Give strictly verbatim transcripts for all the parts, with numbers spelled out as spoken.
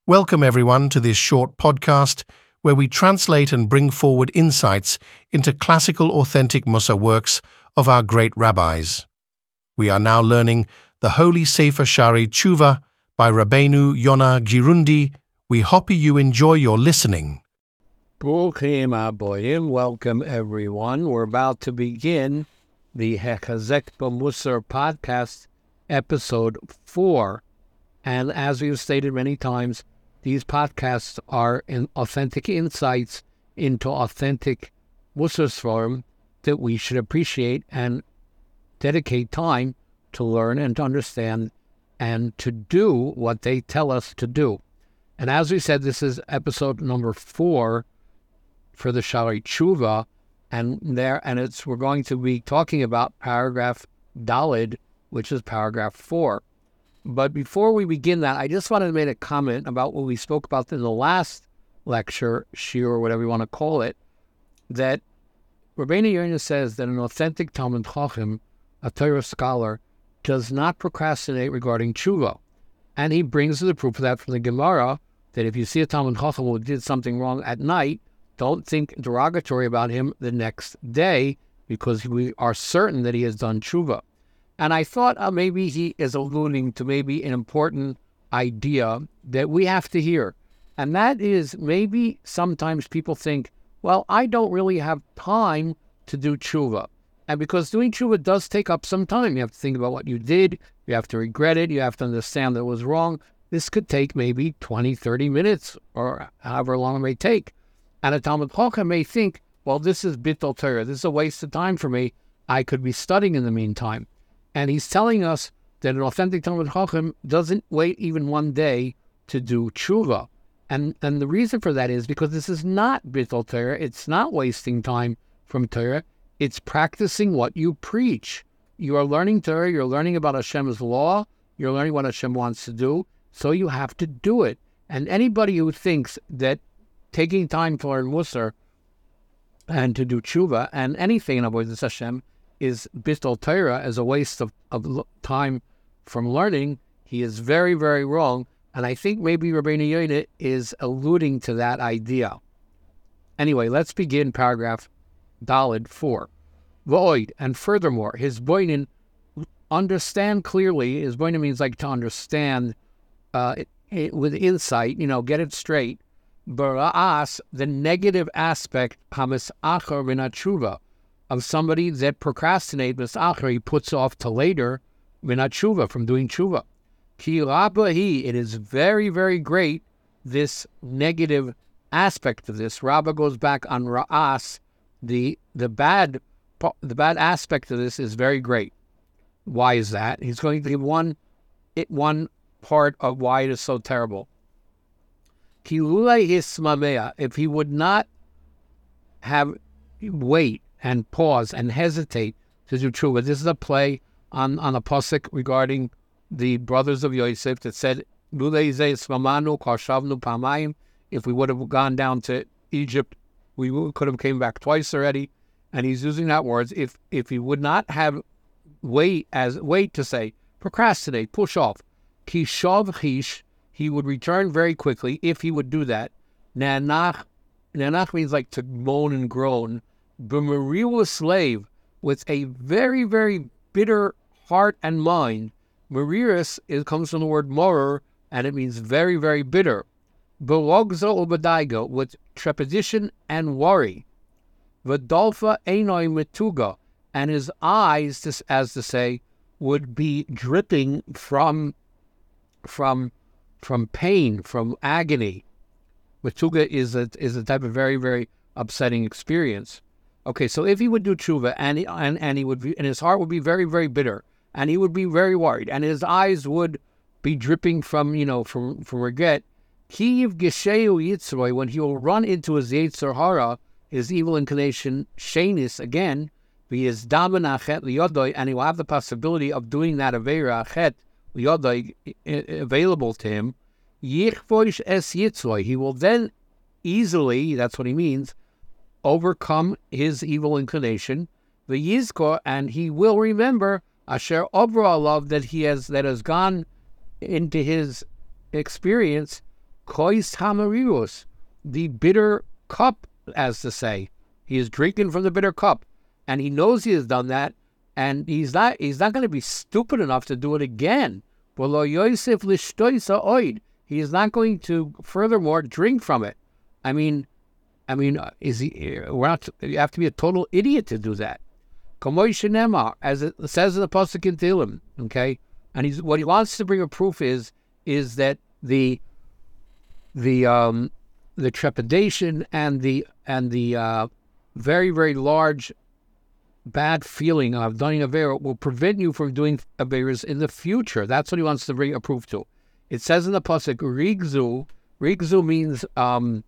Welcome everyone to this short podcast where we translate and bring forward insights into classical authentic Mussar works of our great rabbis. We are now learning the Holy Sefer Shari Tshuva by Rabbeinu Yonah Girundi. We hope you enjoy your listening. Bruchim Aboyim, welcome everyone. We're about to begin the Hechazek B'Mussar podcast, episode four. And as we've stated many times, these podcasts are in authentic insights into authentic Mussar form that we should appreciate and dedicate time to learn and to understand and to do what they tell us to do. And as we said, this is episode number four for the Shari Tshuva, and there, and it's we're going to be talking about paragraph Dalid, which is paragraph four. But before we begin that, I just wanted to make a comment about what we spoke about in the last lecture, shir, or whatever you want to call it, that Rabbeinu Yonah says that an authentic Talmid Chacham, a Torah scholar, does not procrastinate regarding tshuva. And he brings the proof of that from the Gemara, that if you see a Talmid Chacham who did something wrong at night, don't think derogatory about him the next day, because we are certain that he has done tshuva. And I thought uh, maybe he is alluding to maybe an important idea that we have to hear. And that is, maybe sometimes people think, well, I don't really have time to do tshuva. And because doing tshuva does take up some time, you have to think about what you did, you have to regret it, you have to understand that it was wrong. This could take maybe twenty, thirty minutes, or however long it may take. And a Talmid Chacham may think, well, this is bittul Torah, this is a waste of time for me, I could be studying in the meantime. And he's telling us that an authentic Talmid Chacham doesn't wait even one day to do tshuva. And and the reason for that is because this is not bittul Torah, it's not wasting time from Torah, it's practicing what you preach. You are learning Torah, you're learning about Hashem's law, you're learning what Hashem wants to do, so you have to do it. And anybody who thinks that taking time to learn Mussar and to do tshuva and anything in avodas Hashem is bittul Torah, as a waste of, of time from learning, he is very, very wrong. And I think maybe Rabbeinu Yonah is alluding to that idea. Anyway, let's begin paragraph Dalid four. V'oid, and furthermore, his boinin, understand clearly, his boinin means like to understand uh, it, it, with insight, you know, get it straight. Bara'as, the negative aspect, hamis achar min tshuva, of somebody that procrastinates, misachar, he puts off to later, min tshuva, from doing tshuva. Ki rabbahi, it is very, very great, this negative aspect of this. Rabbah goes back on ra'as, the the bad the bad aspect of this is very great. Why is that? He's going to give one it one part of why it is so terrible. Ki lulei hismamea, if he would not have wait and pause and hesitate to do tshuva. This is a play on, on a pasuk regarding the brothers of Yosef that said, Lulei zeh smamanu kashavnu pamayim. If we would have gone down to Egypt, we could have came back twice already. And he's using that words. If if he would not have wait as wait to say, procrastinate, push off, ki shav chish, he would return very quickly if he would do that. Nanach, nanach means like to moan and groan. B'meriu slave, with a very, very bitter heart and mind. Merius, it comes from the word morer, and it means very, very bitter. Belogzo ubadaigo, with trepidation and worry. V'dolfa einoi metuga, and his eyes, as to say, would be dripping from, from, from pain, from agony. Metuga is a is a type of very, very upsetting experience. Okay, so if he would do tshuva and he, and, and he would be, and his heart would be very, very bitter, and he would be very worried, and his eyes would be dripping from, you know, from, from regret, Kiyiv Gesheu Yitzroy, when he will run into his Yetzer Hara, his evil inclination, Shenis, again, his Daman Achet Liyodoi, and he will have the possibility of doing that Aveira Achet Liyodoi available to him, Yichvoish Es Yitzroy, he will then easily, that's what he means, overcome his evil inclination, the Yizkor, and he will remember Asher Obra love that he has that has gone into his experience, kois hamarirus, the bitter cup, as to say. He is drinking from the bitter cup, and he knows he has done that, and he's not he's not going to be stupid enough to do it again. V'lo yosef lishtoisa oid. He is not going to, furthermore, drink from it. I mean, I mean, is he? We're not. You have to be a total idiot to do that. Kamoy shenema, as it says in the pasuk in Tehillim, okay. And he's what he wants to bring a proof is is that the the um the trepidation and the and the uh, very very large bad feeling of doing avera will prevent you from doing averas in the future. That's what he wants to bring a proof to. It says in the pasuk, rigzu. Rigzu means um,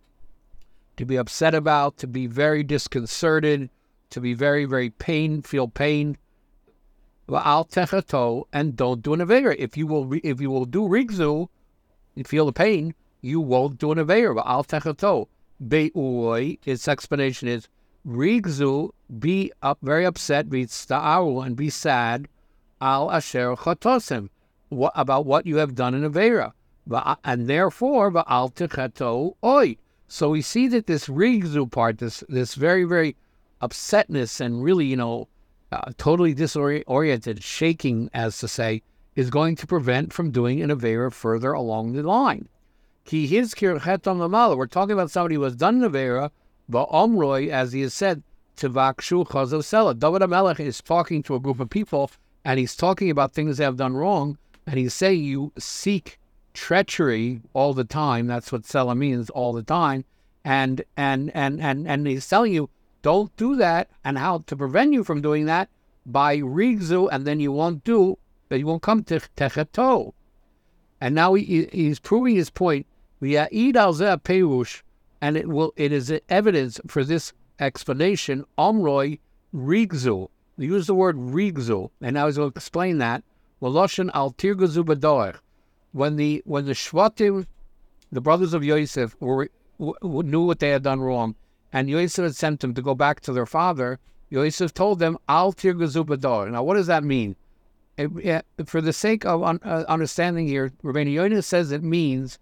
to be upset about, to be very disconcerted, to be very, very pain, feel pain. Va'al techato, and don't do an avera. If you will, if you will do rigzu, you feel the pain, you won't do an avera. Va'al techato. Be'uoi, its explanation is rigzu, be up, very upset, be sta'aru, and be sad, al asher chatosim, what, about what you have done in avera. And therefore, va'al techato oi. So we see that this rigzu part, this this very, very upsetness and really, you know, uh, totally disoriented, shaking, as to say, is going to prevent from doing an avera further along the line. Ki hizkir chetam lamala. We're talking about somebody who has done an avera, va'omroi, as he has said, tivakshu chazav sela. David HaMelech is talking to a group of people, and he's talking about things they have done wrong, and he's saying you seek treachery all the time. That's what Sela means, all the time. And and and and and he's telling you, don't do that, and how to prevent you from doing that by rigzu, and then you won't do, you won't come to techeto. And now he, he's proving his point. V'ya'id al zeh perush, and it will it is evidence for this explanation. Omroi rigzu. They use the word rigzu, and now he's going to explain that. V'loshen al tirguzu b'doech. When the when the Shvatim, the brothers of Yosef, were, w- knew what they had done wrong, and Yosef had sent them to go back to their father, Yosef told them, Al tirguzu b'dor. Now, what does that mean? It, it, for the sake of un, uh, understanding here, Rabbeinu Yonah says it means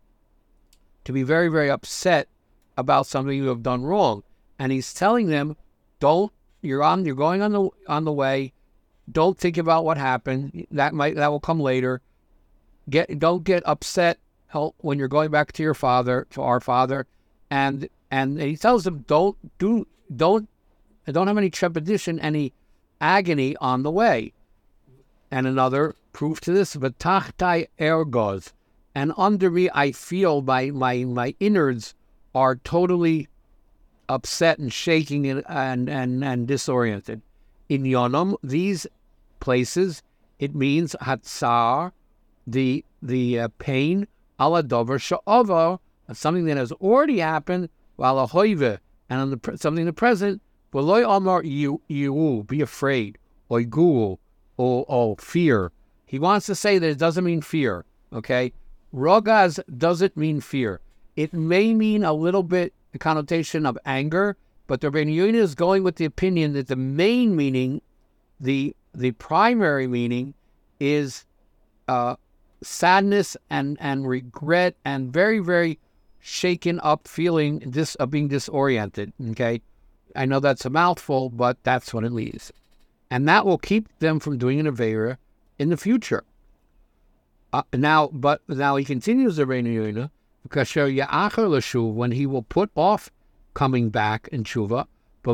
to be very, very upset about something you have done wrong. And he's telling them, don't, you're on, you're going on the on the way, don't think about what happened. That might that will come later. Get don't get upset when you're going back to your father, to our father, and and he tells them don't do don't don't have any trepidation, any agony on the way. And another proof to this, v'tachtai ergoz, and under me I feel my my my innards are totally upset and shaking and and and, and disoriented. In Yonam, these places, it means hatsar, the the uh, pain, ala dover sha'ava, something that has already happened, while a hoive, and on the something in the present, v'loy amar you you be afraid, or gul, or or fear. He wants to say that it doesn't mean fear. Okay, rogaz doesn't mean fear. It may mean a little bit the connotation of anger, but the Rabbeinu Yonah is going with the opinion that the main meaning, the the primary meaning, is uh. sadness and, and regret and very, very shaken up feeling this of being disoriented. Okay, I know that's a mouthful, but that's what it means, and that will keep them from doing an avera in the future. Uh, now, but now he continues the Rabbeinu Yonah, because when he will put off coming back in tshuva,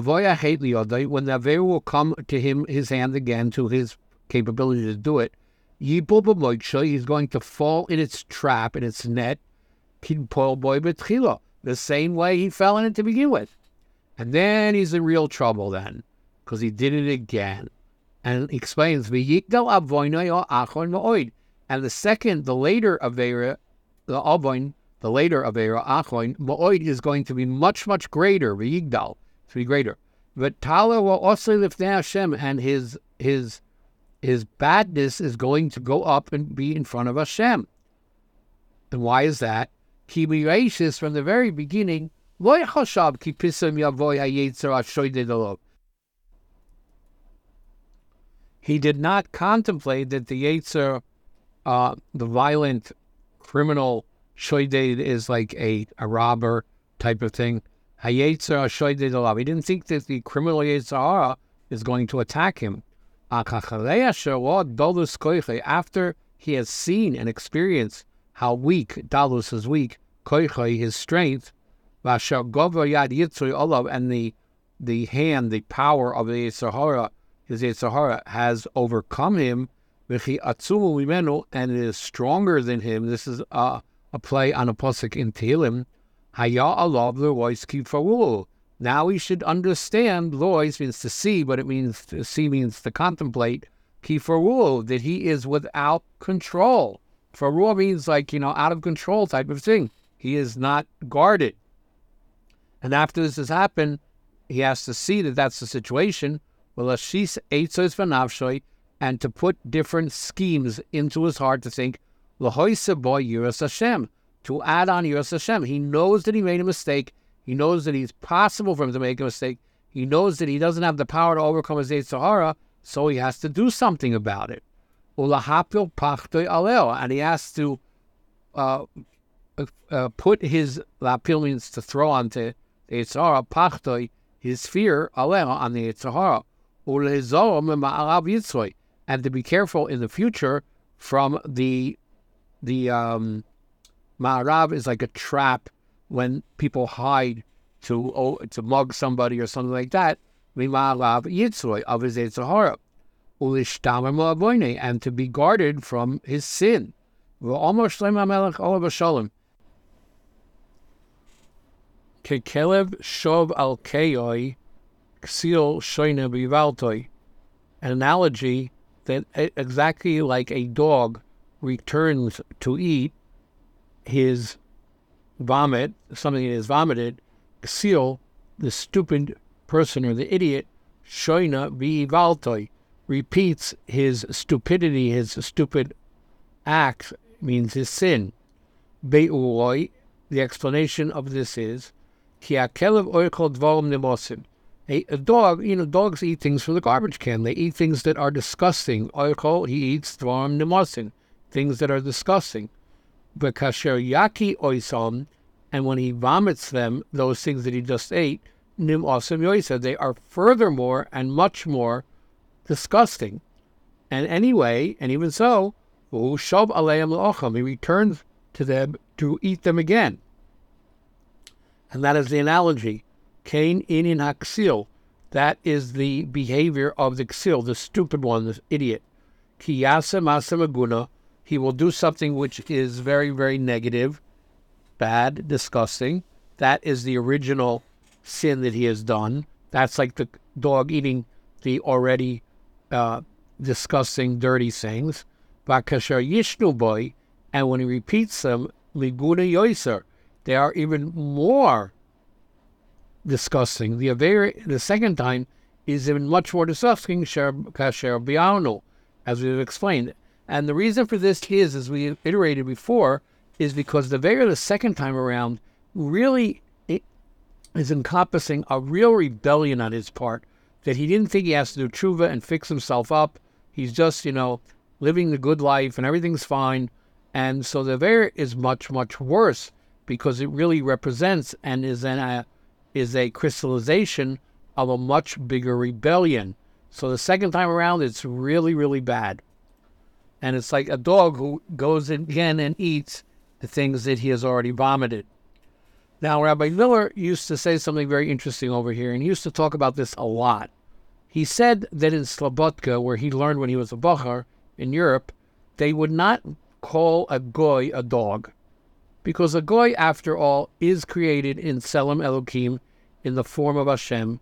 when the avera will come to him, his hand again, to his capability to do it. He's going to fall in its trap, in its net, the same way he fell in it to begin with. And then he's in real trouble then, because he did it again. And he explains, and the second, the later avera, the avoin, the later avera, achoin, ma'oid, is going to be much, much greater, v'yigdal, to be greater. But Tala will also lift Hashem, and his, his, his badness is going to go up and be in front of Hashem. And why is that? Ki b'reishis, from the very beginning, lo yachashab ki pisam yavoy hayetzer ashoydei delov. He did not contemplate that the Yetzer, uh, the violent criminal Shoided is like a, a robber type of thing. Hayetzer shoided alav. He didn't think that the criminal Yetzer Hara is going to attack him. After he has seen and experienced how weak Dalus is weak, koichai, his strength, and the the hand, the power of the Yetzer Hara, his Yetzer Hara has overcome him, and it is stronger than him. This is a, a play on a pasuk in Tehillim. Now we should understand. Lois means to see, but it means to see means to contemplate. Kifaru, that he is without control. Faru means like, you know, out of control type of thing. He is not guarded. And after this has happened, he has to see that that's the situation. And to put different schemes into his heart to think, Hashem, to add on Yiras Hashem. He knows that he made a mistake. He knows that it's possible for him to make a mistake. He knows that he doesn't have the power to overcome his Yetzer Hara, so he has to do something about it. And he has to uh, uh, put his lapil means to throw onto the Yetzer Hara, pachtoi, his fear, aleh, on the Yetzer Hara. And to be careful in the future from the the um, Ma'arav is like a trap when people hide to oh, to mug somebody or something like that. Ma'arav yitzroi of his Yetzer Hara, ulishtamer mo'avoinei, and to be guarded from his sin. V'almost shleim hamelech olav hashalom. Kekelev shov al keyoi ksil shoyne bivaltoi. An analogy that exactly like a dog returns to eat his vomit, something that is vomited, ksil, the stupid person or the idiot, shoyna bivaltoi, repeats his stupidity, his stupid act, means his sin. Be'uroi, the explanation of this is, ki akelev oichol dvarim nemosim. A, a dog, you know, dogs eat things from the garbage can. They eat things that are disgusting. Oichol, he eats dvarim nemosim, things that are disgusting. But kasher yaki oisom, and when he vomits them, those things that he just ate, nim osim yoisa, they are furthermore and much more disgusting. And anyway, and even so, shob aleim l'ocham, he returns to them to eat them again. And that is the analogy. Kain inin haksil, that is the behavior of the ksil, the stupid one, the idiot. Ki yasem asem aguna, he will do something which is very, very negative, bad, disgusting. That is the original sin that he has done. That's like the dog eating the already uh, disgusting, dirty things. Vakasher yishnu boy, and when he repeats them, liguna yoiser, they are even more disgusting. The very, the second time is even much more disgusting, kasher bi'anu, as we've explained. And the reason for this is, as we iterated before, is because the very the second time around really it is encompassing a real rebellion on his part, that he didn't think he has to do tshuva and fix himself up. He's just, you know, living the good life and everything's fine. And so the very is much, much worse because it really represents and is an, a, is a crystallization of a much bigger rebellion. So the second time around, it's really, really bad. And it's like a dog who goes again and eats the things that he has already vomited. Now, Rabbi Miller used to say something very interesting over here, and he used to talk about this a lot. He said that in Slobodka, where he learned when he was a Bachar in Europe, they would not call a goy a dog, because a goy, after all, is created in Tselem Elokim, in the form of Hashem.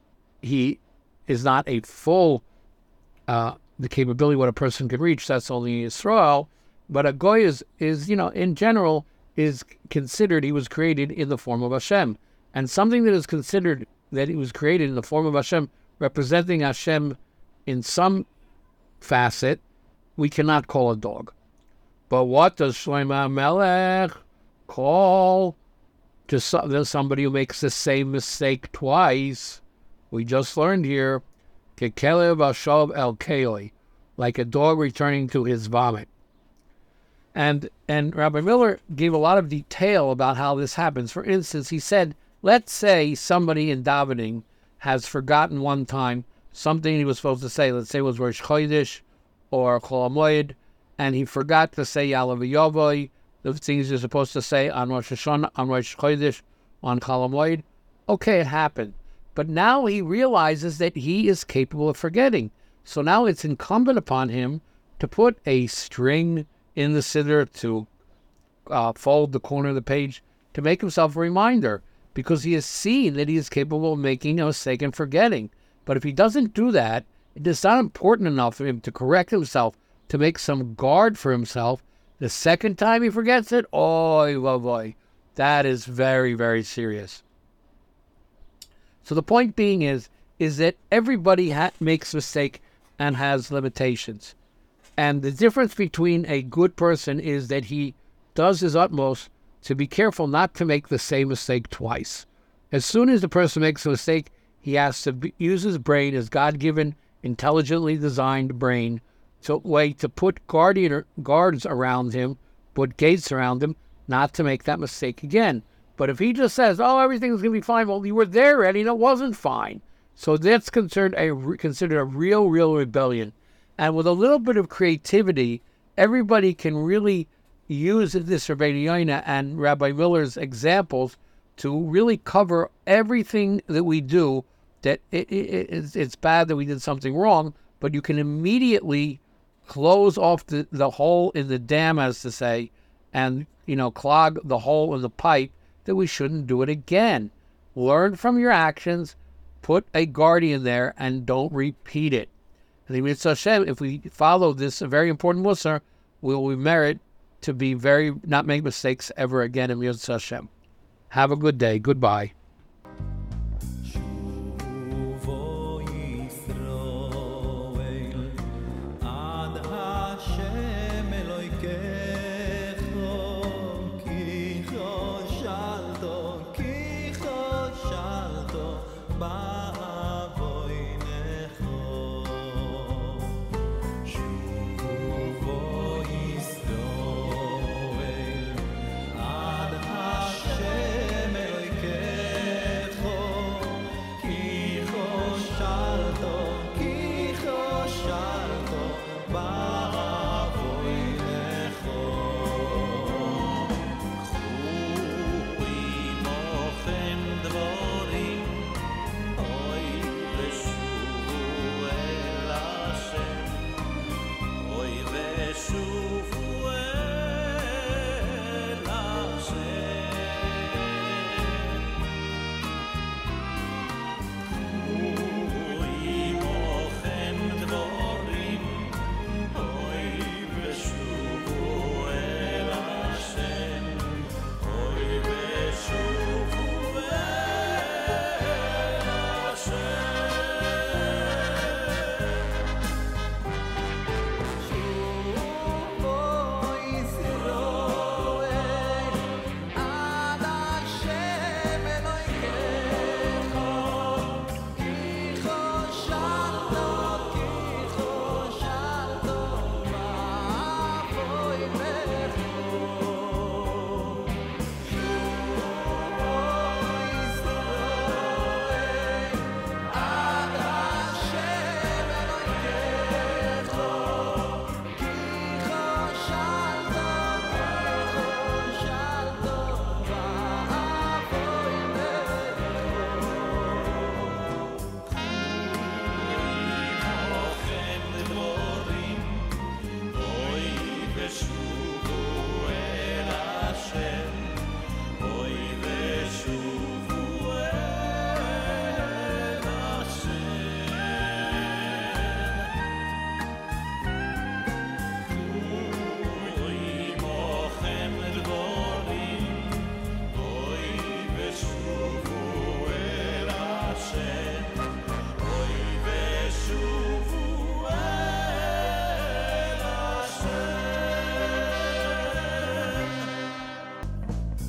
He is not a full, uh, the capability what a person could reach, that's only Yisrael, but a goy is, is, you know, in general, is considered, he was created in the form of Hashem. And something that is considered that he was created in the form of Hashem, representing Hashem in some facet, we cannot call a dog. But what does Shlomo Melech call to somebody who makes the same mistake twice? We just learned here, Kekelev Ashov El Keoi, like a dog returning to his vomit. And and Rabbi Miller gave a lot of detail about how this happens. For instance, he said, let's say somebody in davening has forgotten one time something he was supposed to say. Let's say it was Rosh Chodesh or Chol HaMoed, and he forgot to say Ya'aleh V'Yavoi, the things you're supposed to say on Rosh Hashanah, on Rosh Chodesh, on Chol HaMoed. Okay, it happened. But now he realizes that he is capable of forgetting. So now it's incumbent upon him to put a string in the siddur, to uh, fold the corner of the page, to make himself a reminder, because he has seen that he is capable of making a mistake and forgetting. But if he doesn't do that, it is not important enough for him to correct himself, to make some guard for himself. The second time he forgets it, oy, oy, oy, that is very, very serious. So the point being is, is that everybody ha- makes mistake and has limitations. And the difference between a good person is that he does his utmost to be careful not to make the same mistake twice. As soon as the person makes a mistake, he has to be, use his brain, his God-given, intelligently designed brain, to way to put guardian guards around him, put gates around him, not to make that mistake again. But if he just says, "Oh, everything's going to be fine," well, you were there already, and it wasn't fine. So that's considered a considered a real, real rebellion. And with a little bit of creativity, everybody can really use this Rabbeinu Yonah and Rabbi Miller's examples to really cover everything that we do. That it, it, it's, it's bad that we did something wrong, but you can immediately close off the, the hole in the dam, as to say, and, you know, clog the hole in the pipe, that we shouldn't do it again. Learn from your actions, put a guardian there, and don't repeat it. And Mitzvah Hashem, if we follow this very important Musar, will we merit to be very, not make mistakes ever again in Mitzvah Hashem. Have a good day. Goodbye.